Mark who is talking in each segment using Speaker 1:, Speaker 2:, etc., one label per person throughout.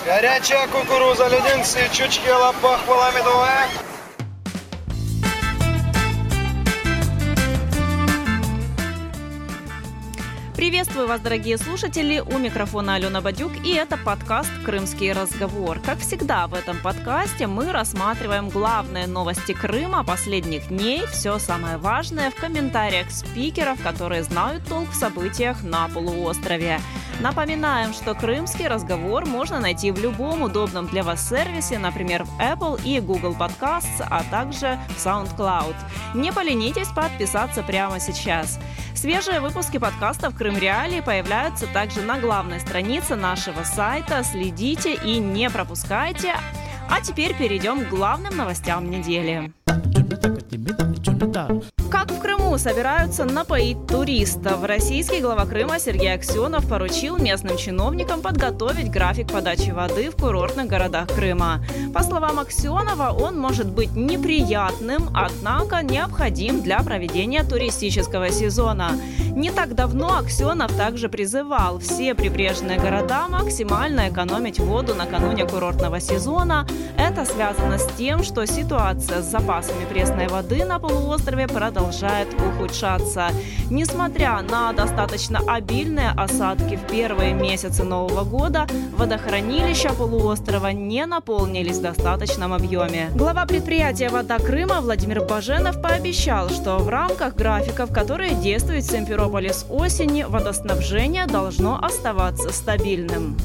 Speaker 1: Горячая кукуруза, леденцы, чучки, пахвала медовая.
Speaker 2: Приветствую вас, дорогие слушатели, у микрофона Алена Бадюк, и это подкаст «Крымский разговор». Как всегда в этом подкасте мы рассматриваем главные новости Крыма последних дней, все самое важное в комментариях спикеров, которые знают толк в событиях на полуострове. Напоминаем, что «Крымский разговор» можно найти в любом удобном для вас сервисе, например, в Apple и Google Podcasts, а также в SoundCloud. Не поленитесь подписаться прямо сейчас. Свежие выпуски подкастов «Крым Реалии» появляются также на главной странице нашего сайта. Следите и не пропускайте. А теперь перейдем к главным новостям недели. Как в Крыму собираются напоить туристов? Российский глава Крыма Сергей Аксенов поручил местным чиновникам подготовить график подачи воды в курортных городах Крыма. По словам Аксенова, он может быть неприятным, однако необходим для проведения туристического сезона. Не так давно Аксенов также призывал все прибрежные города максимально экономить воду накануне курортного сезона. Это связано с тем, что ситуация с запасами пресной воды на полуострове продолжает ухудшаться. Несмотря на достаточно обильные осадки в первые месяцы Нового года, водохранилища полуострова не наполнились в достаточном объеме. Глава предприятия «Вода Крыма» Владимир Баженов пообещал, что в рамках графиков, которые действуют в Симферополе с осени, водоснабжение должно оставаться стабильным.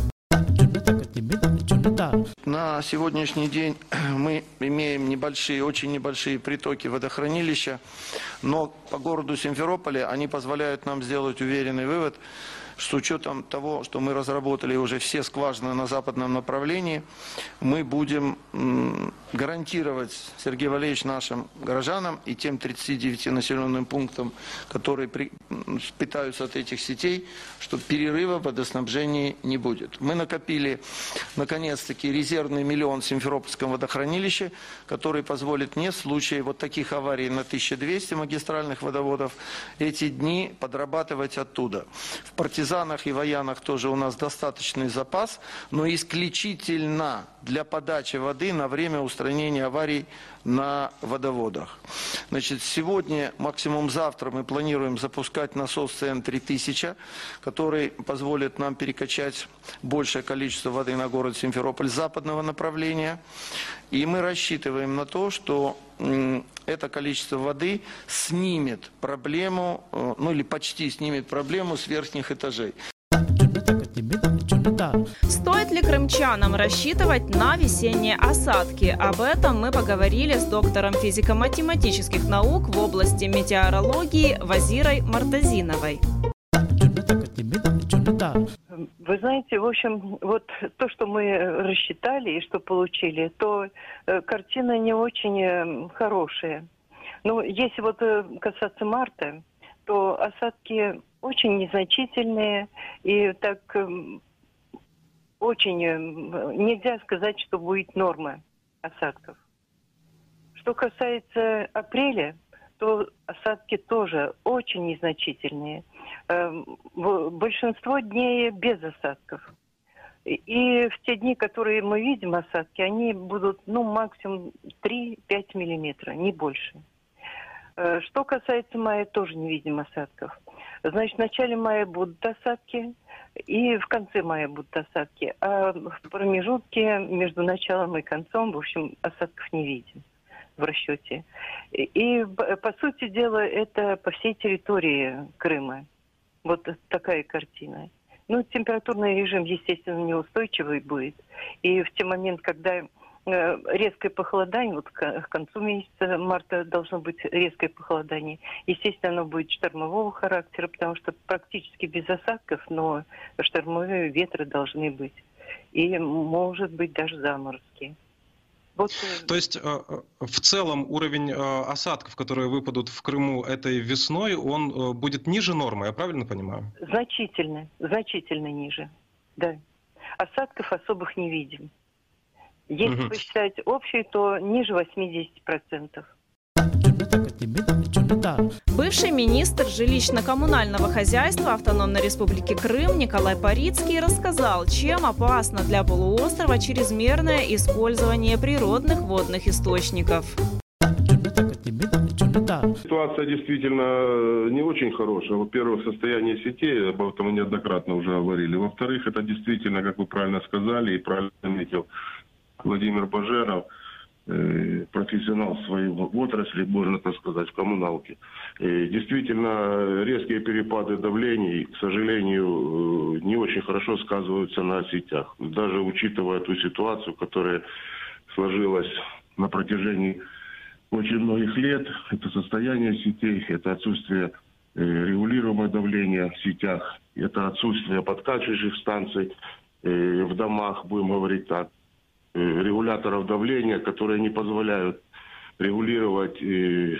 Speaker 3: На сегодняшний день мы имеем очень небольшие притоки водохранилища, но по городу Симферополя они позволяют нам сделать уверенный вывод, с учетом того, что мы разработали уже все скважины на западном направлении, мы будем гарантировать, Сергей Валерьевич, нашим горожанам и тем 39 населенным пунктам, которые питаются от этих сетей, что перерыва в водоснабжении не будет. Мы накопили, наконец-таки, резервный миллион в Симферопольском водохранилище, который позволит мне в случае вот таких аварий на 1200 магистральных водоводов эти дни подрабатывать оттуда. В партизанах и воянах тоже у нас достаточный запас, но исключительно для подачи воды на время устранения аварий на водоводах. Значит, сегодня, максимум завтра, мы планируем запускать насос ЦН-3000, который позволит нам перекачать большее количество воды на город Симферополь с западного направления. И мы рассчитываем на то, что это количество воды снимет проблему, или почти снимет проблему с верхних этажей.
Speaker 2: Стоит ли крымчанам рассчитывать на весенние осадки? Об этом мы поговорили с доктором физико-математических наук в области метеорологии Вазирой Мартазиновой.
Speaker 4: Вы знаете, в общем, вот то, что мы рассчитали и что получили, то картина не очень хорошая. Но если вот касаться марта, то осадки очень незначительные и так очень нельзя сказать, что будет норма осадков. Что касается апреля, то осадки тоже очень незначительные. Большинство дней без осадков. И в те дни, которые мы видим осадки, они будут максимум 3-5 миллиметра, не больше. Что касается мая, тоже не видим осадков. Значит, в начале мая будут осадки, и в конце мая будут осадки. А в промежутке между началом и концом, в общем, осадков не видим в расчете. И по сути дела, это по всей территории Крыма. Вот такая картина. Температурный режим, естественно, неустойчивый будет. И в те моменты, когда резкое похолодание, вот к концу месяца марта должно быть резкое похолодание. Естественно, оно будет штормового характера, потому что практически без осадков, но штормовые ветры должны быть. И, может быть, даже заморозки. Вот.
Speaker 5: То есть, в целом, уровень осадков, которые выпадут в Крыму этой весной, он будет ниже нормы, я правильно понимаю?
Speaker 4: Значительно ниже, да. Осадков особых не видим. Если посчитать общий, то ниже 80%.
Speaker 2: Бывший министр жилищно-коммунального хозяйства Автономной Республики Крым Николай Парицкий рассказал, чем опасно для полуострова чрезмерное использование природных водных источников.
Speaker 6: Ситуация действительно не очень хорошая. Во-первых, состояние сетей, об этом мы неоднократно уже говорили. Во-вторых, это действительно, как вы правильно сказали и правильно заметил Владимир Баженов, профессионал в своей отрасли, можно так сказать, в коммуналке. Действительно, резкие перепады давлений, к сожалению, не очень хорошо сказываются на сетях. Даже учитывая ту ситуацию, которая сложилась на протяжении очень многих лет, это состояние сетей, это отсутствие регулируемого давления в сетях, это отсутствие подкачивающих станций в домах, будем говорить так, регуляторов давления, которые не позволяют регулировать, и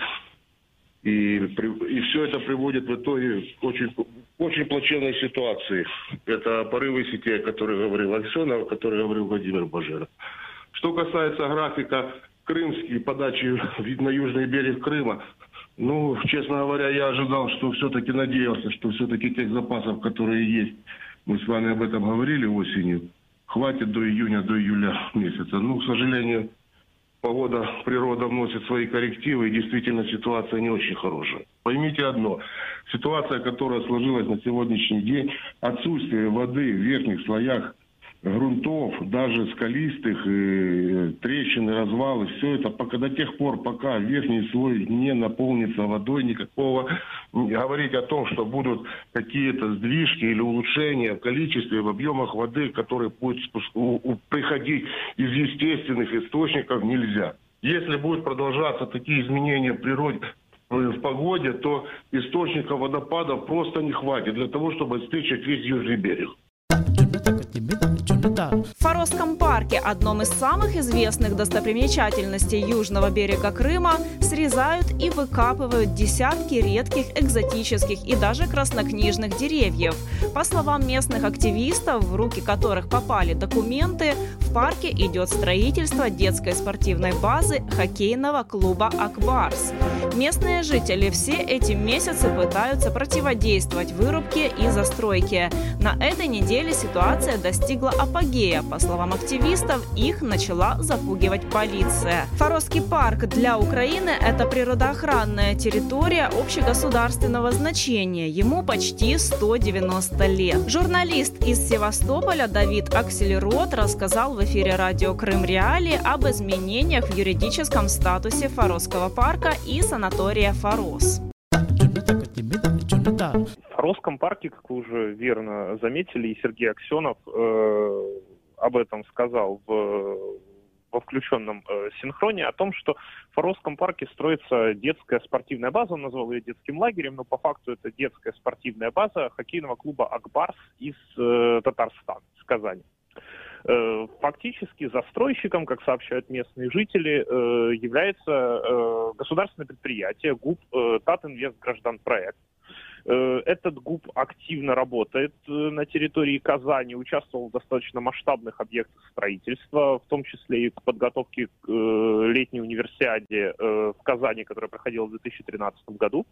Speaker 6: все это приводит в итоге к очень плачевной ситуации. Это порывы сетей, о которых говорил Аксенов, о которых говорил Владимир Баженов. Что касается графика крымский, подачи на южный берег Крыма, ну, честно говоря, я ожидал, что все-таки надеялся, что все-таки тех запасов, которые есть, мы с вами об этом говорили осенью, хватит до июня, до июля месяца. Ну, к сожалению, погода, природа вносит свои коррективы, и действительно ситуация не очень хорошая. Поймите одно, ситуация, которая сложилась на сегодняшний день, отсутствие воды в верхних слоях грунтов, даже скалистых, трещины, развалы, все это пока до тех пор, пока верхний слой не наполнится водой, никакого говорить о том, что будут какие-то сдвижки или улучшения в количестве, в объемах воды, которые будут приходить из естественных источников, нельзя. Если будут продолжаться такие изменения в природе, в погоде, то источников водопадов просто не хватит для того, чтобы обеспечить весь южный берег.
Speaker 2: В Форосском парке, одном из самых известных достопримечательностей южного берега Крыма, срезают и выкапывают десятки редких, экзотических и даже краснокнижных деревьев. По словам местных активистов, в руки которых попали документы, в парке идет строительство детской спортивной базы хоккейного клуба «Акбарс». Местные жители все эти месяцы пытаются противодействовать вырубке и застройке. На этой неделе ситуация достигла апогея. По словам активистов, их начала запугивать полиция. Форосский парк для Украины – это природоохранная территория общегосударственного значения. Ему почти 190 лет. Журналист из Севастополя Давид Аксельрод рассказал в эфире радио «Крым Реалии» об изменениях в юридическом статусе Форосского парка и санатория «Форос».
Speaker 7: В Форосском парке, как вы уже верно заметили, и Сергей Аксенов об этом сказал во включенном синхроне, о том, что в Форосском парке строится детская спортивная база, он назвал ее детским лагерем, но по факту это детская спортивная база хоккейного клуба «Акбарс» из Татарстана, из Казани. Фактически застройщиком, как сообщают местные жители, является государственное предприятие ГУП «Татинвестгражданпроект». Этот ГУП активно работает на территории Казани, участвовал в достаточно масштабных объектах строительства, в том числе и к подготовке к летней универсиаде в Казани, которая проходила в 2013 году.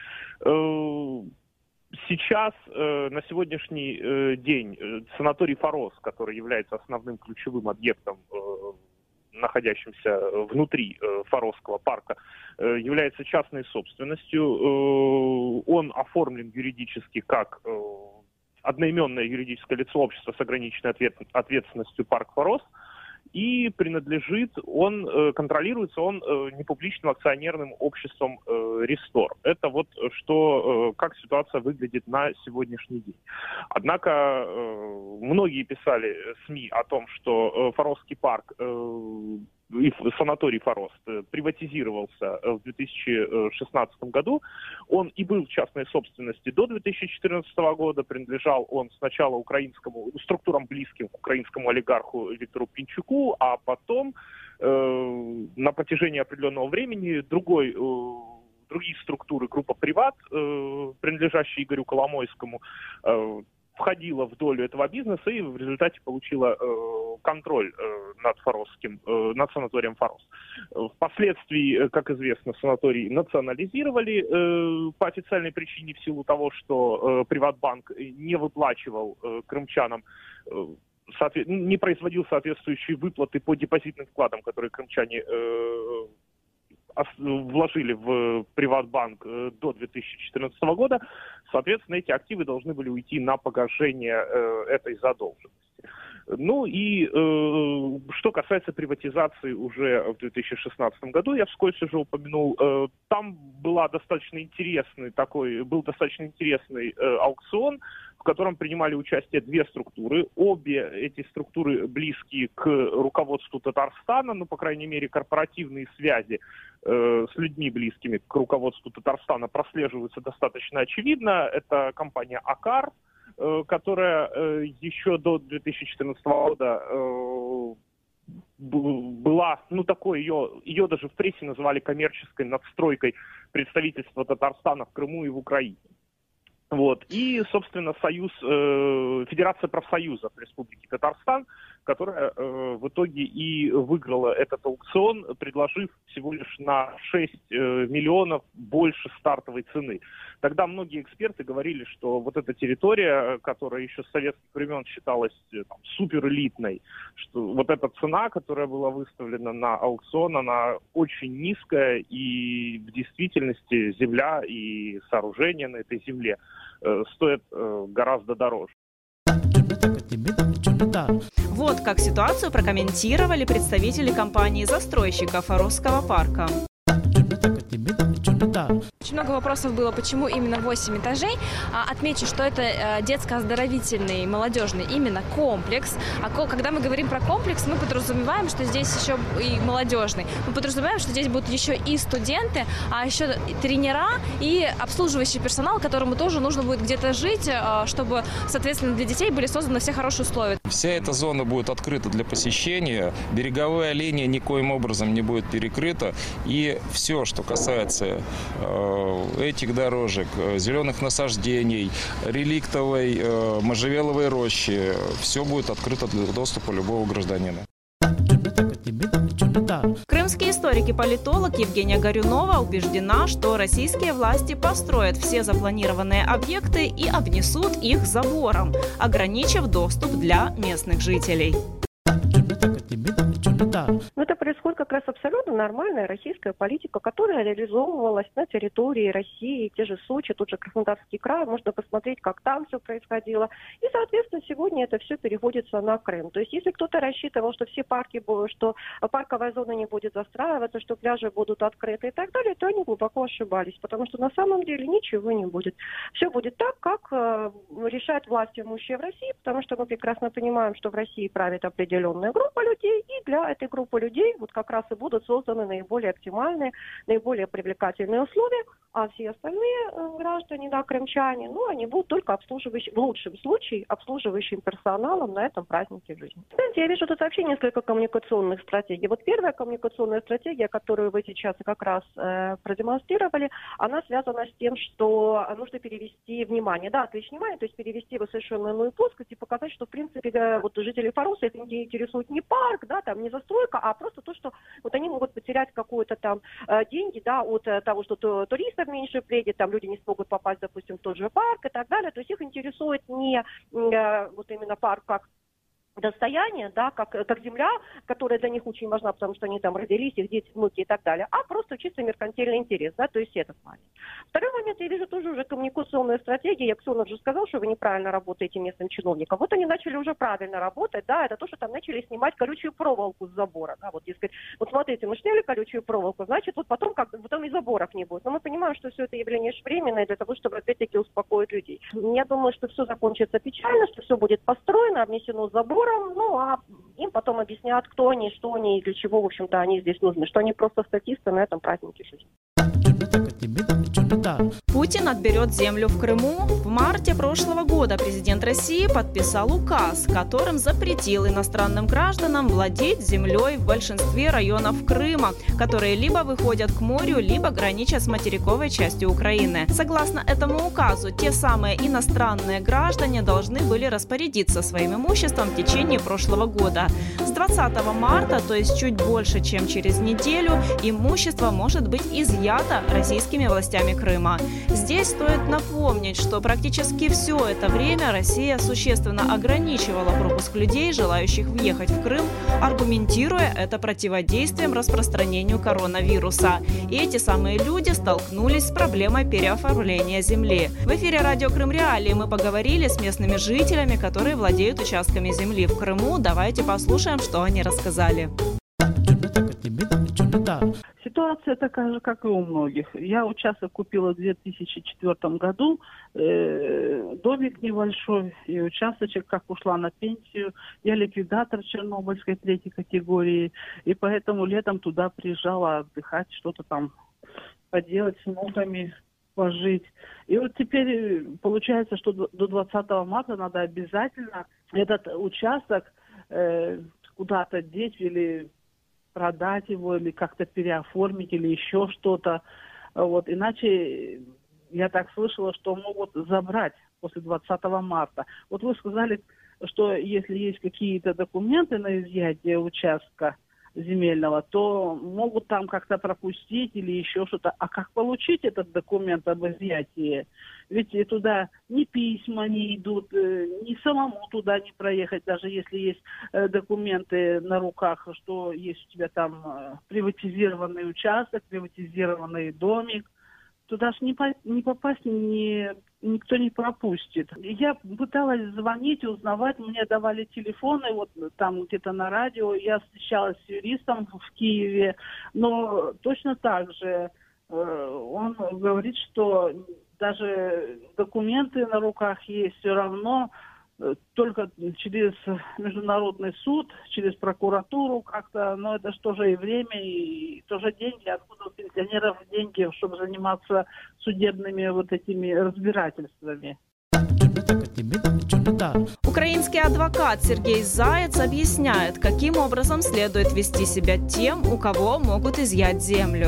Speaker 7: Сейчас, на сегодняшний день, санаторий «Форос», который является основным ключевым объектом, находящимся внутри Форосского парка, является частной собственностью. Он оформлен юридически как одноименное юридическое лицо, общество с ограниченной ответственностью «Парк Форос», и контролируется он непубличным акционерным обществом «Рестор». Это вот как ситуация выглядит на сегодняшний день. Однако многие писали СМИ о том, что Форосский парк и санаторий «Форос» приватизировался в 2016 году. Он и был в частной собственности до 2014 года. Принадлежал он сначала структурам близким к украинскому олигарху Виктору Пинчуку, а потом на протяжении определенного времени другие структуры, группа «Приват», принадлежащая Игорю Коломойскому, входила в долю этого бизнеса и в результате получила контроль над санаторием «Форос». Впоследствии, как известно, санаторий национализировали по официальной причине в силу того, что «Приватбанк» не выплачивал крымчанам, не производил соответствующие выплаты по депозитным вкладам, которые крымчане вложили в «Приватбанк» до 2014 года. Соответственно, эти активы должны были уйти на погашение этой задолженности. Ну и что касается приватизации уже в 2016 году, я вскользь уже упомянул, там был достаточно интересный аукцион, в котором принимали участие две структуры. Обе эти структуры близкие к руководству Татарстана, ну, по крайней мере, корпоративные связи с людьми, близкими к руководству Татарстана, прослеживаются достаточно очевидно. Это компания «Акар», которая еще до 2014 года была, ее даже в прессе называли коммерческой надстройкой представительства Татарстана в Крыму и в Украине. Вот. И, собственно, Федерация профсоюзов Республики Татарстан, которая в итоге и выиграла этот аукцион, предложив всего лишь на 6 миллионов больше стартовой цены. Тогда многие эксперты говорили, что вот эта территория, которая еще с советских времен считалась суперэлитной, что вот эта цена, которая была выставлена на аукцион, она очень низкая, и в действительности земля и сооружения на этой земле стоят гораздо дороже.
Speaker 2: Вот как ситуацию прокомментировали представители компании-застройщика Форосского парка.
Speaker 8: Очень много вопросов было, почему именно 8 этажей. Отмечу, что это детско-оздоровительный, молодежный именно комплекс. А когда мы говорим про комплекс, мы подразумеваем, что здесь еще и молодежный. Мы подразумеваем, что здесь будут еще и студенты, а еще и тренера и обслуживающий персонал, которому тоже нужно будет где-то жить, чтобы, соответственно, для детей были созданы все хорошие условия.
Speaker 9: Вся эта зона будет открыта для посещения. Береговая линия никоим образом не будет перекрыта. И все, что касается этих дорожек, зеленых насаждений, реликтовой, можжевеловой рощи, все будет открыто для доступа любого гражданина.
Speaker 2: Крымский историк и политолог Евгения Горюнова убеждена, что российские власти построят все запланированные объекты и обнесут их забором, ограничив доступ для местных жителей.
Speaker 10: Но это происходит как раз абсолютно нормальная российская политика, которая реализовывалась на территории России, те же Сочи, тот же Краснодарский край. Можно посмотреть, как там все происходило. И, соответственно, сегодня это все переводится на Крым. То есть, если кто-то рассчитывал, что все парки будут, что парковая зона не будет застраиваться, что пляжи будут открыты и так далее, то они глубоко ошибались. Потому что на самом деле ничего не будет. Все будет так, как решает власть имущие в России, потому что мы прекрасно понимаем, что в России правит определенная группа людей, и для этой группы людей вот как раз и будут созданы наиболее оптимальные, наиболее привлекательные условия, а все остальные граждане, крымчане, они будут только в лучшем случае, обслуживающим персоналом на этом празднике жизни. Знаете, я вижу тут вообще несколько коммуникационных стратегий. Вот первая коммуникационная стратегия, которую вы сейчас как раз продемонстрировали, она связана с тем, что нужно перевести внимание, отвлечь внимание, то есть перевести в совершенно иную плоскость и показать, что в принципе вот жители Фороса их интересует не парк, не застройка, а просто то, что вот они могут потерять какие-то там деньги, от того, что туристов меньше приедет, там люди не смогут попасть, допустим, в тот же парк и так далее. То есть их интересует не вот именно парк как достояние, как земля, которая для них очень важна, потому что они там родились, их дети, внуки и так далее, а просто чисто меркантильный интерес, то есть этот момент. Второй момент, я вижу тоже уже коммуникационная стратегия. Аксенов же сказал, что вы неправильно работаете местным чиновникам. Вот они начали уже правильно работать, это то, что там начали снимать колючую проволоку с забора, дескать, вот смотрите, мы сняли колючую проволоку, значит, вот потом и заборов не будет. Но мы понимаем, что все это явление временное для того, чтобы опять-таки успокоить людей. Я думаю, что все закончится печально, что все будет построено, обнесено забором, а им потом объяснят, кто они, что они и для чего, в общем-то, они здесь нужны, что они просто статисты на этом празднике жизни.
Speaker 2: Путин отберет землю в Крыму. В марте прошлого года президент России подписал указ, которым запретил иностранным гражданам владеть землей в большинстве районов Крыма, которые либо выходят к морю, либо граничат с материковой частью Украины. Согласно этому указу, те самые иностранные граждане должны были распорядиться своим имуществом в течение прошлого года. С 20 марта, то есть чуть больше, чем через неделю, имущество может быть изъято российскими властями Крыма. Здесь стоит напомнить, что практически все это время Россия существенно ограничивала пропуск людей, желающих въехать в Крым, аргументируя это противодействием распространению коронавируса. И эти самые люди столкнулись с проблемой переоформления земли. В эфире радио Крым Реалии мы поговорили с местными жителями, которые владеют участками земли в Крыму. Давайте послушаем, что они рассказали.
Speaker 11: Ситуация такая же, как и у многих. Я участок купила в 2004 году, домик небольшой, и участочек, как ушла на пенсию. Я ликвидатор Чернобыльской 3-й категории, и поэтому летом туда приезжала отдыхать, что-то там поделать с внуками, пожить. И вот теперь получается, что до 20 марта надо обязательно этот участок куда-то деть или продать его, или как-то переоформить, или еще что-то. Вот. Иначе я так слышала, что могут забрать после 20 марта. Вот вы сказали, что если есть какие-то документы на изъятие участка земельного, то могут там как-то пропустить или еще что-то. А как получить этот документ об изъятии? Ведь туда ни письма не идут, ни самому туда не проехать, даже если есть документы на руках, что есть у тебя там приватизированный участок, приватизированный домик. Туда ж не попасть никто не пропустит. Я пыталась звонить, узнавать, мне давали телефоны, вот там где-то на радио, я встречалась с юристом в Киеве, но точно так же он говорит, что даже документы на руках есть, все равно только через международный суд, через прокуратуру как-то, но это же тоже и время, и тоже деньги, откуда у пенсионеров деньги, чтобы заниматься судебными вот этими разбирательствами.
Speaker 2: Украинский адвокат Сергей Заяц объясняет, каким образом следует вести себя тем, у кого могут изъять землю.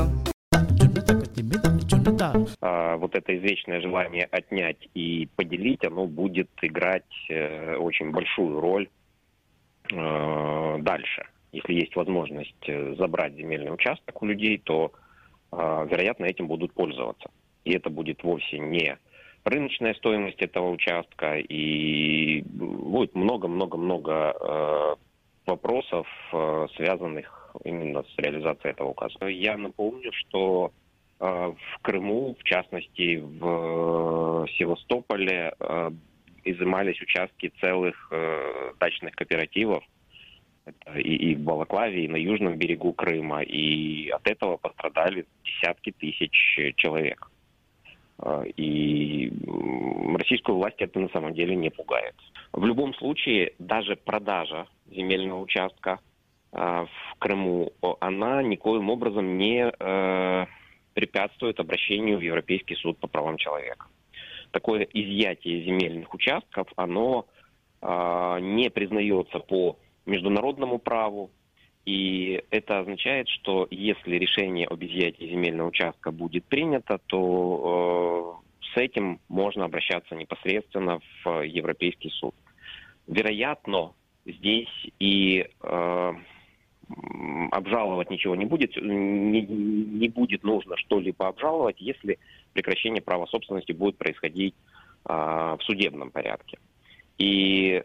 Speaker 12: Вот это извечное желание отнять и поделить, оно будет играть очень большую роль дальше. Если есть возможность забрать земельный участок у людей, то, вероятно, этим будут пользоваться. И это будет вовсе не рыночная стоимость этого участка, и будет много-много-много вопросов, связанных именно с реализацией этого указа. Я напомню, что в Крыму, в частности в Севастополе, изымались участки целых дачных кооперативов. Это и в Балаклаве, и на южном берегу Крыма. И от этого пострадали десятки тысяч человек. И российскую власть это на самом деле не пугает. В любом случае, даже продажа земельного участка в Крыму, она никоим образом не препятствует обращению в Европейский суд по правам человека. Такое изъятие земельных участков, оно не признается по международному праву, и это означает, что если решение об изъятии земельного участка будет принято, то с этим можно обращаться непосредственно в Европейский суд. Вероятно, здесь и обжаловать ничего не будет, не будет нужно что-либо обжаловать, если прекращение права собственности будет происходить в судебном порядке. И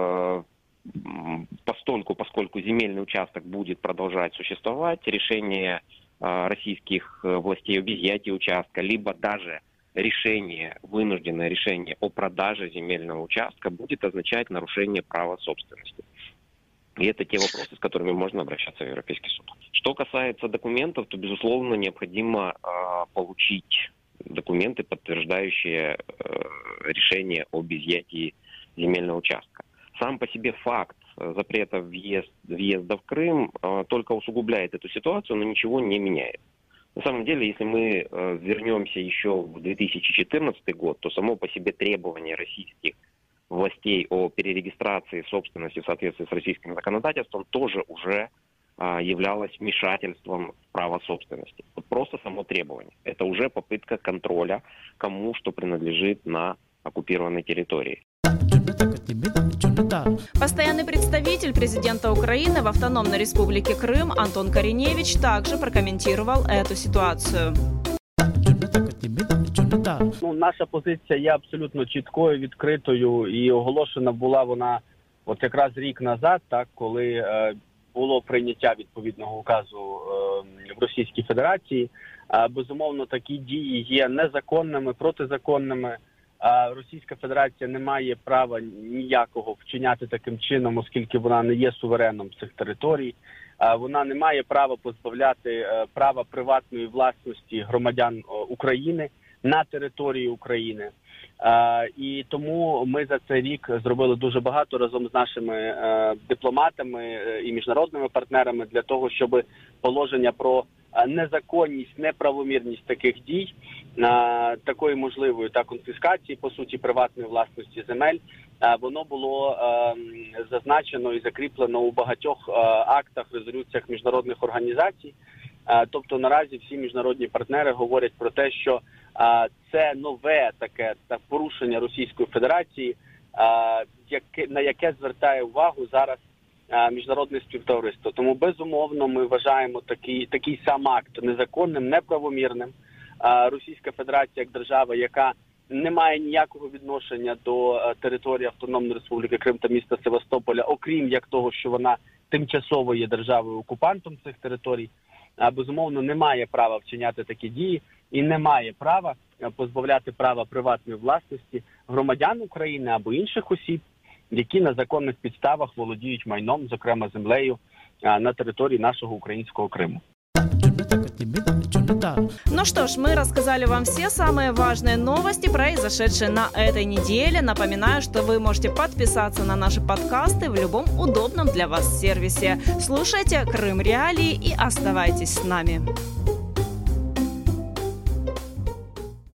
Speaker 12: поскольку земельный участок будет продолжать существовать, решение российских властей об изъятии участка, либо даже вынужденное решение о продаже земельного участка будет означать нарушение права собственности. И это те вопросы, с которыми можно обращаться в Европейский суд. Что касается документов, то, безусловно, необходимо получить документы, подтверждающие решение об изъятии земельного участка. Сам по себе факт запрета въезда в Крым только усугубляет эту ситуацию, но ничего не меняет. На самом деле, если мы вернемся еще в 2014 год, то само по себе требование российских властей о перерегистрации собственности в соответствии с российским законодательством тоже уже являлось вмешательством в право собственности. Вот просто само требование. Это уже попытка контроля, кому что принадлежит на оккупированной территории.
Speaker 2: Постоянный представитель президента Украины в Автономной Республике Крым Антон Корінєвич также прокомментировал эту ситуацию.
Speaker 13: Наша позиція є абсолютно чіткою, відкритою, і оголошена була вона от якраз рік назад, так, коли було прийняття відповідного указу в Російській Федерації. Безумовно, такі дії є незаконними, протизаконними. Російська Федерація не має права ніякого вчиняти таким чином, оскільки вона не є сувереном цих територій. Вона не має права позбавляти права приватної власності громадян України на території України. І тому ми за цей рік зробили дуже багато разом з нашими дипломатами і міжнародними партнерами для того, щоб положення про незаконність, неправомірність таких дій, такої можливої конфіскації, по суті, приватної власності земель, воно було зазначено і закріплено у багатьох актах, резолюціях міжнародних організацій. Тобто наразі всі міжнародні партнери говорять про те, що це нове таке порушення Російської Федерації, на яке звертає увагу зараз міжнародне співтовариство. Тому, безумовно, ми вважаємо такий сам акт незаконним, неправомірним. Російська Федерація як держава, яка не має ніякого відношення до території Автономної Республіки Крим та міста Севастополя, окрім як того, що вона тимчасово є державою-окупантом цих територій, безумовно, не має права вчиняти такі дії і не має права позбавляти права приватної власності громадян України або інших осіб, які на законних підставах володіють майном, зокрема землею, на території нашего украинского Крыма.
Speaker 2: Ну что ж, мы рассказали вам все самые важные новости, произошедшие на этой неделе. Напоминаю, что вы можете подписаться на наши подкасты в любом удобном для вас сервисе. Слушайте Крым Реалии и оставайтесь с нами.